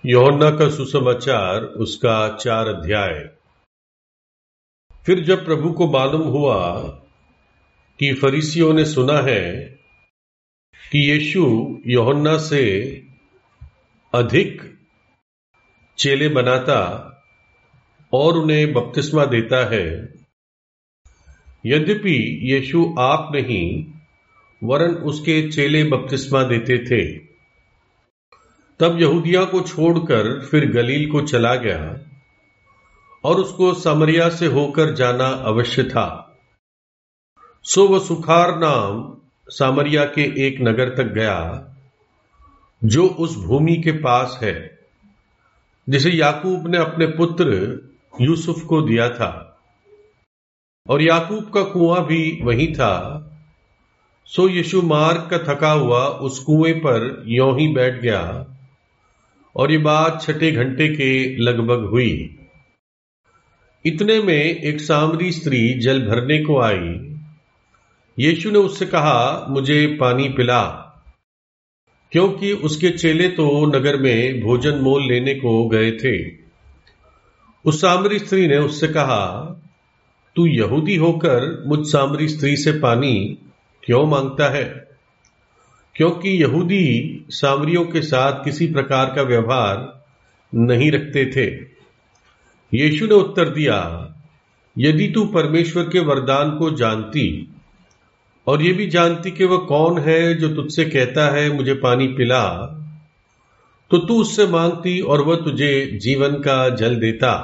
यूहन्ना का सुसमाचार उसका 4 अध्याय। फिर जब प्रभु को मालूम हुआ कि फरीसियों ने सुना है कि यीशु यूहन्ना से अधिक चेले बनाता और उन्हें बपतिस्मा देता है, यद्यपि यीशु आप नहीं वरन उसके चेले बपतिस्मा देते थे, तब यहूदिया को छोड़कर फिर गलील को चला गया और उसको सामरिया से होकर जाना अवश्य था। सो वह सुखार नाम सामरिया के एक नगर तक गया जो उस भूमि के पास है जिसे याकूब ने अपने पुत्र यूसुफ को दिया था, और याकूब का कुआं भी वहीं था। सो यीशु मार्ग का थका हुआ उस कुएं पर यों ही बैठ गया, और ये बात 6 घंटे के लगभग हुई। इतने में एक सामरी स्त्री जल भरने को आई। यीशु ने उससे कहा, मुझे पानी पिला, क्योंकि उसके चेले तो नगर में भोजन मोल लेने को गए थे। उस सामरी स्त्री ने उससे कहा, तू यहूदी होकर मुझ सामरी स्त्री से पानी क्यों मांगता है? क्योंकि यहूदी सामरियों के साथ किसी प्रकार का व्यवहार नहीं रखते थे। यीशु ने उत्तर दिया, यदि तू परमेश्वर के वरदान को जानती और ये भी जानती कि वह कौन है जो तुझसे कहता है मुझे पानी पिला, तो तू उससे मांगती और वह तुझे जीवन का जल देता।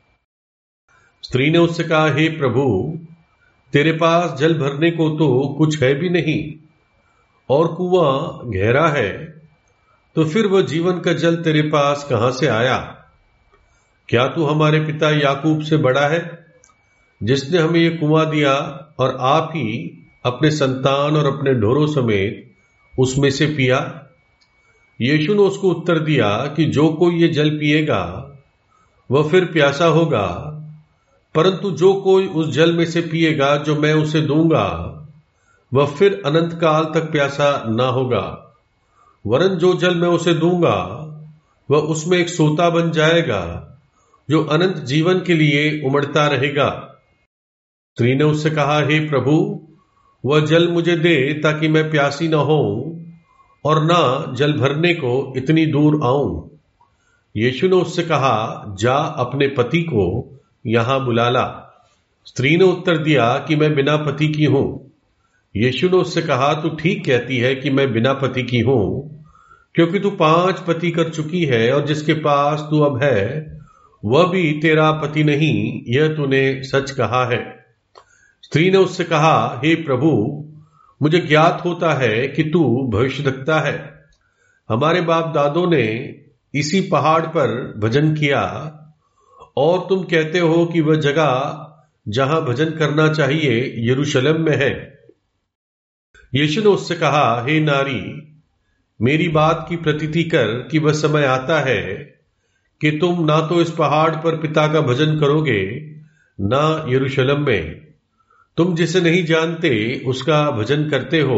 स्त्री ने उससे कहा, हे प्रभु, तेरे पास जल भरने को तो कुछ है भी नहीं और कुआं गहरा है, तो फिर वह जीवन का जल तेरे पास कहां से आया? क्या तू हमारे पिता याकूब से बड़ा है, जिसने हमें यह कुआं दिया और आप ही अपने संतान और अपने ढोरों समेत उसमें से पिया? यीशु ने उसको उत्तर दिया कि जो कोई ये जल पिएगा वह फिर प्यासा होगा, परंतु जो कोई उस जल में से पिएगा जो मैं उसे दूंगा वह फिर अनंत काल तक प्यासा ना होगा, वरन जो जल मैं उसे दूंगा वह उसमें एक सोता बन जाएगा जो अनंत जीवन के लिए उमड़ता रहेगा। स्त्री ने उससे कहा, हे प्रभु, वह जल मुझे दे ताकि मैं प्यासी न हो और ना जल भरने को इतनी दूर आऊं। यीशु ने उससे कहा, जा अपने पति को यहां बुला ला। स्त्री ने उत्तर दिया कि मैं बिना पति की हूं। यीशु ने उससे कहा, तू ठीक कहती है कि मैं बिना पति की हूं, क्योंकि तू 5 पति कर चुकी है और जिसके पास तू अब है वह भी तेरा पति नहीं, यह तूने सच कहा है। स्त्री ने उससे कहा, हे प्रभु, मुझे ज्ञात होता है कि तू भविष्यद्वक्ता है। हमारे बाप दादों ने इसी पहाड़ पर भजन किया और तुम कहते हो कि वह जगह जहां भजन करना चाहिए यरूशलेम में है। यीशु ने उससे कहा, हे नारी, मेरी बात की प्रतीति कर कि वह समय आता है कि तुम ना तो इस पहाड़ पर पिता का भजन करोगे ना यरूशलेम में। तुम जिसे नहीं जानते उसका भजन करते हो,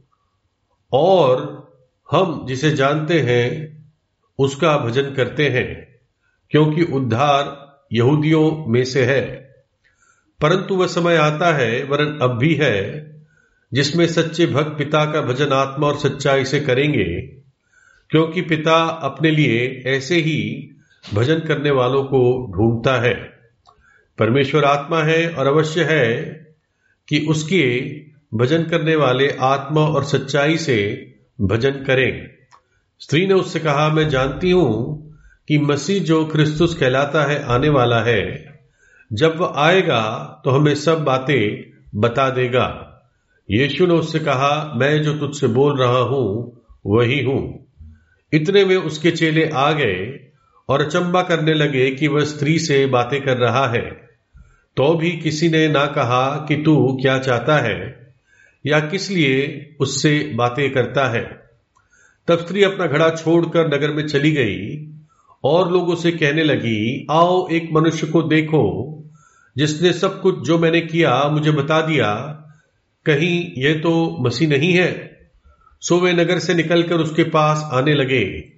और हम जिसे जानते हैं उसका भजन करते हैं, क्योंकि उद्धार यहूदियों में से है। परंतु वह समय आता है, वरन अब भी है, जिसमें सच्चे भक्त पिता का भजन आत्मा और सच्चाई से करेंगे, क्योंकि पिता अपने लिए ऐसे ही भजन करने वालों को ढूंढता है। परमेश्वर आत्मा है और अवश्य है कि उसके भजन करने वाले आत्मा और सच्चाई से भजन करें। स्त्री ने उससे कहा, मैं जानती हूं कि मसीह जो क्रिस्तुस कहलाता है आने वाला है। जब वह आएगा तो हमें सब बातें बता देगा। यीशु ने उससे कहा, मैं जो तुझसे बोल रहा हूं वही हूं। इतने में उसके चेले आ गए और अचंबा करने लगे कि वह स्त्री से बातें कर रहा है। तो भी किसी ने ना कहा कि तू क्या चाहता है या किस लिए उससे बातें करता है। तब स्त्री अपना घड़ा छोड़कर नगर में चली गई और लोगों से कहने लगी, आओ एक मनुष्य को देखो जिसने सब कुछ जो मैंने किया मुझे बता दिया। कहीं यह तो मसीह नहीं है? सो वे नगर से निकलकर उसके पास आने लगे।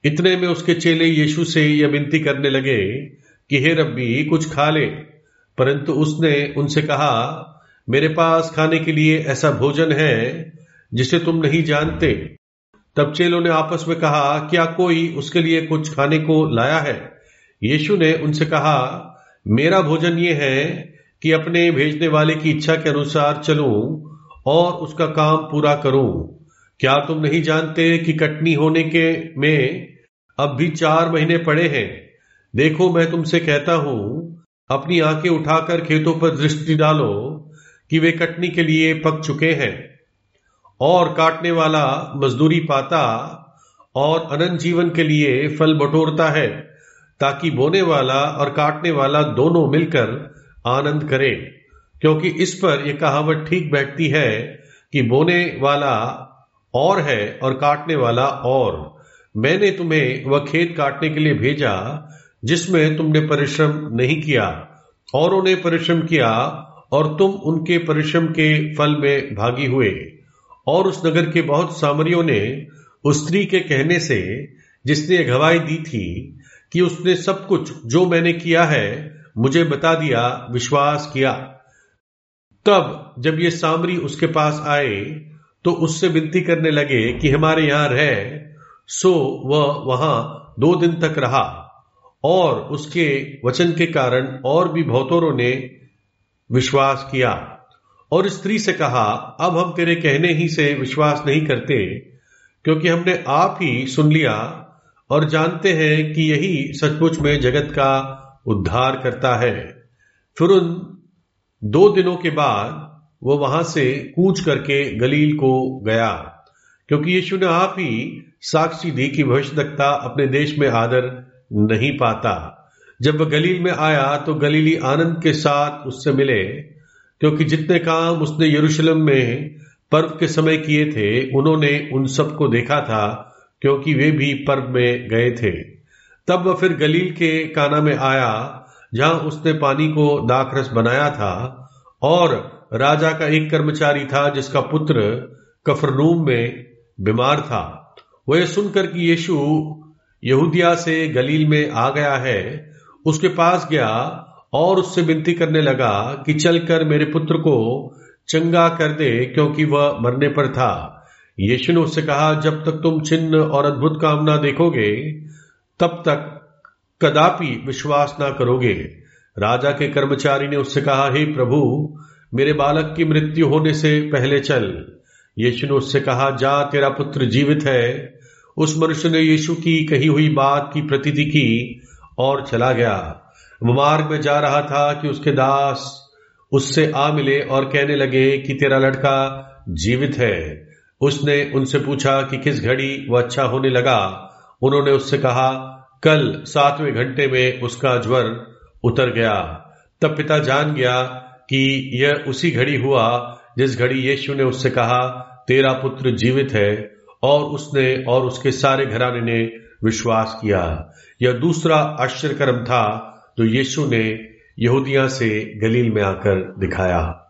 इतने में उसके चेले यीशु से यह विनती करने लगे कि हे रब्बी, कुछ खा ले। परंतु उसने उनसे कहा, मेरे पास खाने के लिए ऐसा भोजन है जिसे तुम नहीं जानते। तब चेलों ने आपस में कहा, क्या कोई उसके लिए कुछ खाने को लाया है? यीशु ने उनसे कहा, मेरा भोजन ये है कि अपने भेजने वाले की इच्छा के अनुसार चलूं और उसका काम पूरा करूं। क्या तुम नहीं जानते कि कटनी होने के में अब भी 4 महीने पड़े हैं? देखो, मैं तुमसे कहता हूं, अपनी आंखें उठाकर खेतों पर दृष्टि डालो कि वे कटनी के लिए पक चुके हैं, और काटने वाला मजदूरी पाता और अनंत जीवन के लिए फल बटोरता है, ताकि बोने वाला और काटने वाला दोनों मिलकर आनंद करें। क्योंकि इस पर यह कहावत ठीक बैठती है कि बोने वाला और है और काटने वाला और। मैंने तुम्हें वह खेत काटने के लिए भेजा जिसमें तुमने परिश्रम नहीं किया, औरों ने परिश्रम किया और तुम उनके परिश्रम के फल में भागी हुए। और उस नगर के बहुत सामरियों ने उस स्त्री के कहने से, जिसने गवाही दी थी कि उसने सब कुछ जो मैंने किया है मुझे बता दिया, विश्वास किया। तब जब ये सामरी उसके पास आए तो उससे विनती करने लगे कि हमारे यहां रह। सो वह वहां 2 दिन तक रहा, और उसके वचन के कारण और भी बहुतों ने विश्वास किया। और स्त्री से कहा, अब हम तेरे कहने ही से विश्वास नहीं करते, क्योंकि हमने आप ही सुन लिया और जानते हैं कि यही सचमुच में जगत का उद्धार करता है। फिर उन 2 दिनों के बाद वह वहां से कूच करके गलील को गया, क्योंकि यीशु ने आप ही साक्षी दी कि भविष्यद्वक्ता अपने देश में आदर नहीं पाता। जब वह गलील में आया तो गलीली आनंद के साथ उससे मिले, क्योंकि जितने काम उसने यरूशलेम में पर्व के समय किए थे उन्होंने उन सबको देखा था, क्योंकि वे भी पर्व में गए थे। तब वह फिर गलील के काना में आया, जहां उसने पानी को दाखरस बनाया था। और राजा का एक कर्मचारी था जिसका पुत्र कफरनहूम में बीमार था। वह यह सुनकर कि यीशु यहूदिया से गलील में आ गया है, उसके पास गया और उससे विनती करने लगा कि चलकर मेरे पुत्र को चंगा कर दे, क्योंकि वह मरने पर था। यीशु ने उससे कहा, जब तक तुम चिन्ह और अद्भुत काम ना देखोगे तब तक कदापि विश्वास ना करोगे। राजा के कर्मचारी ने उससे कहा, हे प्रभु, मेरे बालक की मृत्यु होने से पहले चल। यीशु ने उससे कहा, जा, तेरा पुत्र जीवित है। उस मनुष्य ने यीशु की कही हुई बात की प्रतीति की और चला गया। वह मार्ग में जा रहा था कि उसके दास उससे आ मिले और कहने लगे कि तेरा लड़का जीवित है। उसने उनसे पूछा कि किस घड़ी वह अच्छा होने लगा। उन्होंने उससे कहा, कल 7वें घंटे में उसका ज्वर उतर गया। तब पिता जान गया कि यह उसी घड़ी हुआ जिस घड़ी यीशु ने उससे कहा, तेरा पुत्र जीवित है, और उसने और उसके सारे घराने ने विश्वास किया। यह दूसरा आश्चर्य कर्म था जो यीशु ने यहूदिया से गलील में आकर दिखाया।